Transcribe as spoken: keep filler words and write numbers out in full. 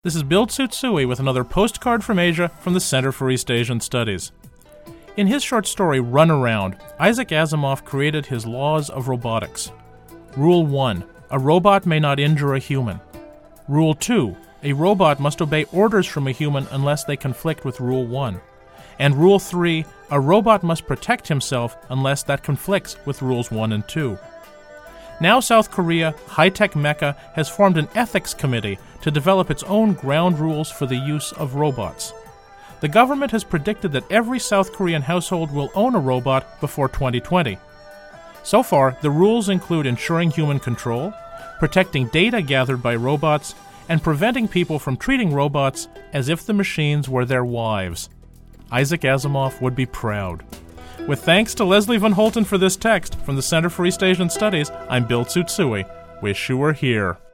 This is Bill Tsutsui with another postcard from Asia from the Center for East Asian Studies. In his short story, Runaround, Isaac Asimov created his laws of robotics. Rule one, a robot may not injure a human. Rule two, a robot must obey orders from a human unless they conflict with Rule one. And Rule three, a robot must protect himself unless that conflicts with Rules one and two. Now South Korea, high-tech Mecca, has formed an ethics committee to develop its own ground rules for the use of robots. The government has predicted that every South Korean household will own a robot before twenty twenty. So far, the rules include ensuring human control, protecting data gathered by robots, and preventing people from treating robots as if the machines were their wives. Isaac Asimov would be proud. With thanks to Leslie Van Holten for this text from the Center for East Asian Studies, I'm Bill Tsutsui. Wish you were here.